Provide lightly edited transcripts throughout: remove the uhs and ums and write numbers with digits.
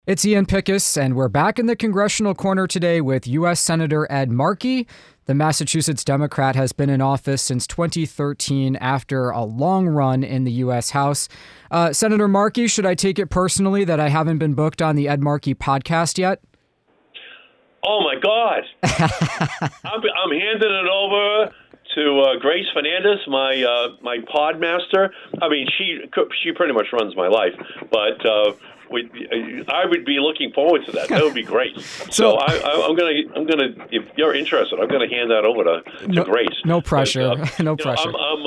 It's Ian Pickus, and we're back in the congressional corner today with U.S. Senator Ed Markey. The Massachusetts Democrat has been in office since 2013 after a long run in the U.S. House. Senator Markey, should I take it personally that I haven't been booked on the Ed Markey podcast yet? Oh, my God. I'm handing it over to Grace Fernandez, my podmaster. I mean, she pretty much runs my life, but I would be looking forward to that. That would be great. So I'm gonna if you're interested, I'm gonna hand that over to Grace. No pressure. No pressure.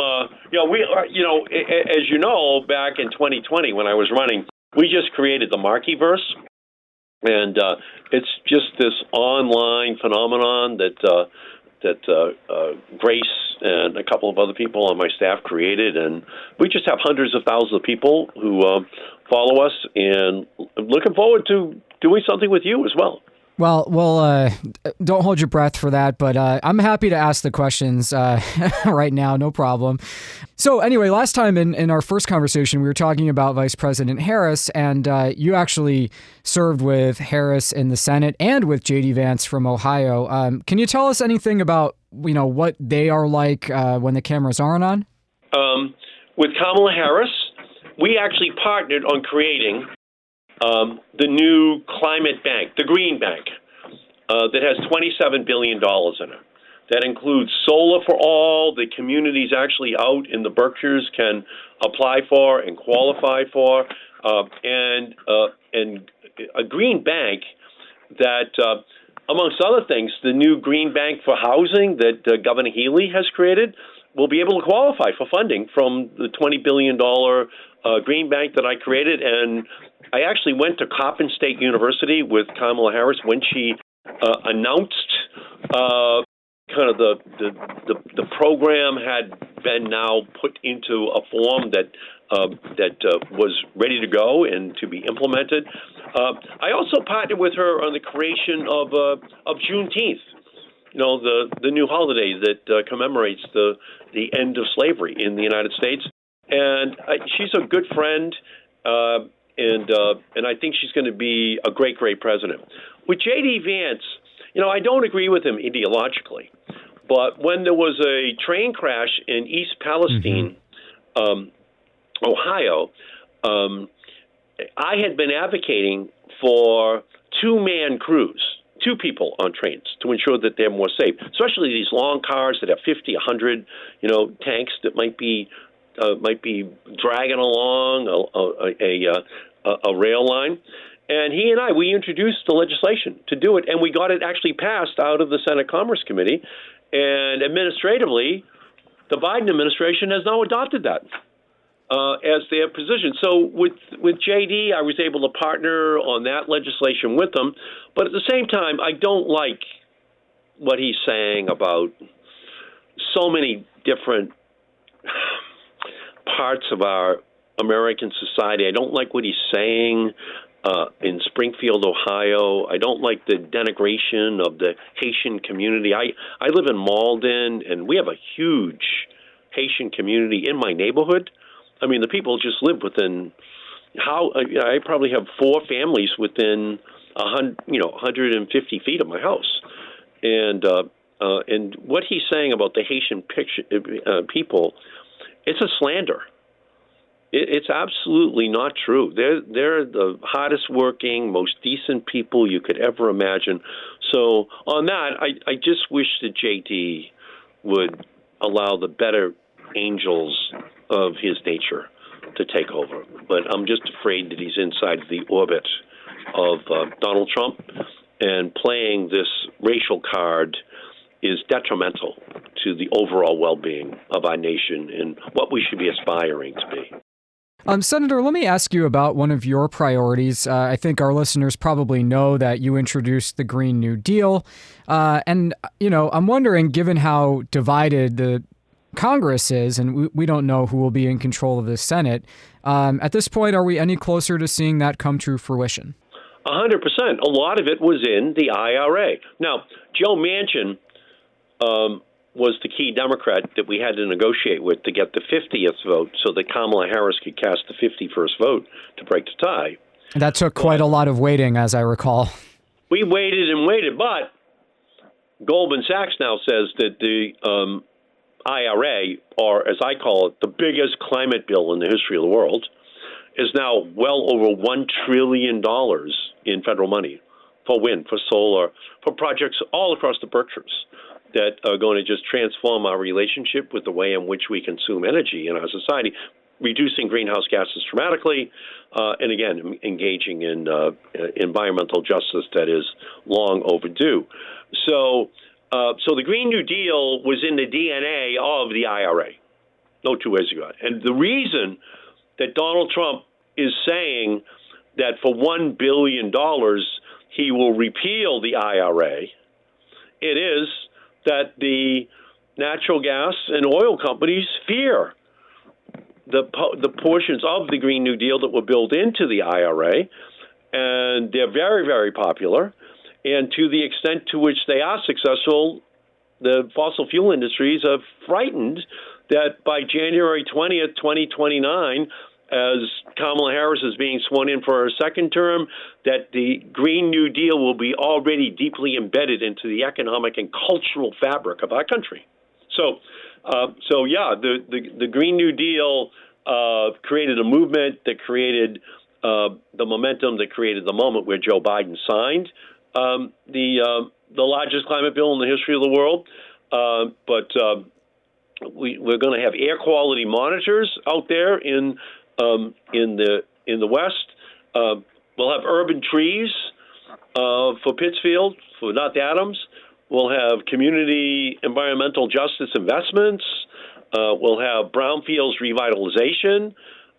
As you know, back in 2020 when I was running, we just created the Markeyverse, and it's just this online phenomenon that Grace and a couple of other people on my staff created, and we just have hundreds of thousands of people who follow us, and I'm looking forward to doing something with you as well. Well, don't hold your breath for that, but I'm happy to ask the questions right now, no problem. So anyway, last time in our first conversation, we were talking about Vice President Harris, and you actually served with Harris in the Senate and with J.D. Vance from Ohio. Can you tell us anything about, what they are like when the cameras aren't on? With Kamala Harris, we actually partnered on creating the new climate bank, the Green Bank, that has $27 billion in it. That includes solar for all. The communities actually out in the Berkshires can apply for and qualify for, and a green bank that, amongst other things, the new Green Bank for Housing that Governor Healy has created will be able to qualify for funding from the $20 billion Green Bank that I created. And I actually went to Coppin State University with Kamala Harris when she announced kind of the program had been now put into a form that was ready to go and to be implemented. I also partnered with her on the creation of Juneteenth, the new holiday that commemorates the end of slavery in the United States. And she's a good friend. And I think she's going to be a great, great president. With J.D. Vance, I don't agree with him ideologically, but when there was a train crash in East Palestine, Ohio, I had been advocating for two-man crews, two people on trains, to ensure that they're more safe, especially these long cars that have 50, 100, tanks that might be dragging along a rail line. And he and we introduced the legislation to do it, and we got it actually passed out of the Senate Commerce Committee. And administratively, the Biden administration has now adopted that as their position. So with J.D., I was able to partner on that legislation with them. But at the same time, I don't like what he's saying about so many different parts of our American society. I don't like what he's saying in Springfield, Ohio. I don't like the denigration of the Haitian community. I live in Malden, and we have a huge Haitian community in my neighborhood. I mean, the people just live within I probably have four families within 150 feet of my house. And what he's saying about the Haitian people, it's a slander. It's absolutely not true. They're the hardest working, most decent people you could ever imagine. So on that, I just wish that JD would allow the better angels of his nature to take over. But I'm just afraid that he's inside the orbit of Donald Trump, and playing this racial card is detrimental to the overall well-being of our nation and what we should be aspiring to be. Senator, let me ask you about one of your priorities. I think our listeners probably know that you introduced the Green New Deal. And I'm wondering, given how divided the Congress is, and we don't know who will be in control of the Senate, at this point, are we any closer to seeing that come to fruition? 100%. A lot of it was in the IRA. Now, Joe Manchin was the key Democrat that we had to negotiate with to get the 50th vote so that Kamala Harris could cast the 51st vote to break the tie. That took quite a lot of waiting, as I recall. We waited and waited, but Goldman Sachs now says that the IRA, or as I call it, the biggest climate bill in the history of the world, is now well over $1 trillion in federal money for wind, for solar, for projects all across the Berkshires that are going to just transform our relationship with the way in which we consume energy in our society, reducing greenhouse gases dramatically, and again, engaging in environmental justice that is long overdue. So the Green New Deal was in the DNA of the IRA. No two ways about it. And the reason that Donald Trump is saying that for $1 billion he will repeal the IRA, it is that the natural gas and oil companies fear the portions of the Green New Deal that were built into the IRA, and they're very, very popular. And to the extent to which they are successful, the fossil fuel industries are frightened that by January 20th, 2029, as Kamala Harris is being sworn in for her second term, that the Green New Deal will be already deeply embedded into the economic and cultural fabric of our country. So the Green New Deal created a movement that created the momentum, that created the moment where Joe Biden signed the largest climate bill in the history of the world. But we're going to have air quality monitors out there in the West. We'll have urban trees for Pittsfield, for North Adams. We'll have community environmental justice investments. We'll have brownfields revitalization.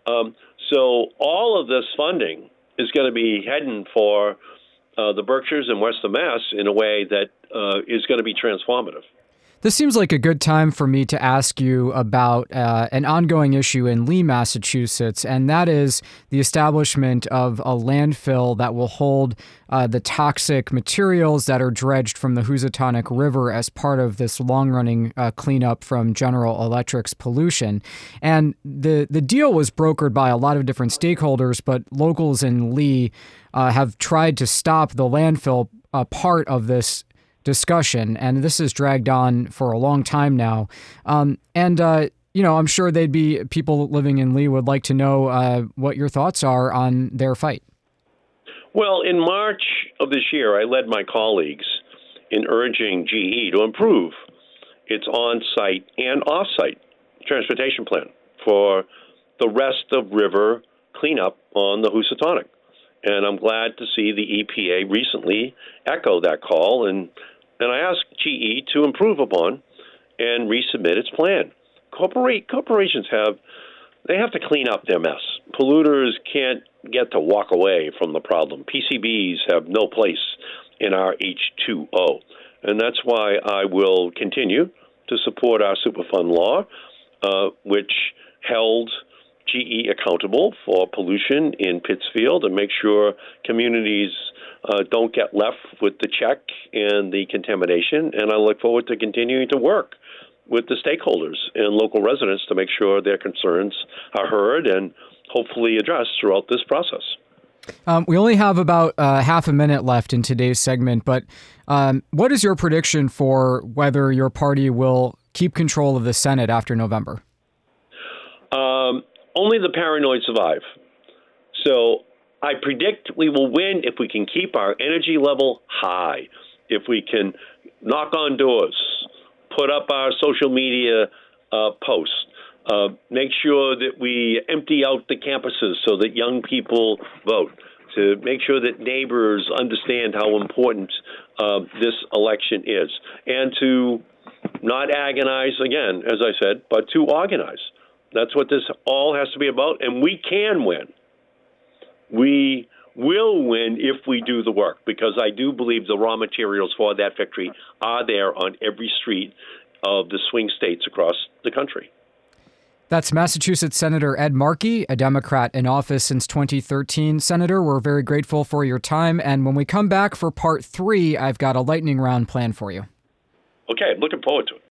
So all of this funding is going to be heading for the Berkshires and western Mass in a way that is going to be transformative. This seems like a good time for me to ask you about an ongoing issue in Lee, Massachusetts, and that is the establishment of a landfill that will hold the toxic materials that are dredged from the Housatonic River as part of this long-running cleanup from General Electric's pollution. And the deal was brokered by a lot of different stakeholders, but locals in Lee have tried to stop the landfill part of this discussion, and this has dragged on for a long time now. I'm sure people living in Lee would like to know what your thoughts are on their fight. Well, in March of this year, I led my colleagues in urging GE to improve its on-site and off-site transportation plan for the rest of river cleanup on the Housatonic. And I'm glad to see the EPA recently echo that call, and I asked GE to improve upon and resubmit its plan. Corporations have to clean up their mess. Polluters can't get to walk away from the problem. PCBs have no place in our H2O. And that's why I will continue to support our Superfund law, which held GE accountable for pollution in Pittsfield and make sure communities don't get left with the check and the contamination. And I look forward to continuing to work with the stakeholders and local residents to make sure their concerns are heard and hopefully addressed throughout this process. We only have about half a minute left in today's segment, but what is your prediction for whether your party will keep control of the Senate after November? Only the paranoid survive. So I predict we will win if we can keep our energy level high, if we can knock on doors, put up our social media posts, make sure that we empty out the campuses so that young people vote, to make sure that neighbors understand how important this election is, and to not agonize, again, as I said, but to organize. That's what this all has to be about, and we can win. We will win if we do the work, because I do believe the raw materials for that victory are there on every street of the swing states across the country. That's Massachusetts Senator Ed Markey, a Democrat in office since 2013. Senator, we're very grateful for your time, and when we come back for part 3, I've got a lightning round planned for you. Okay, looking forward to it.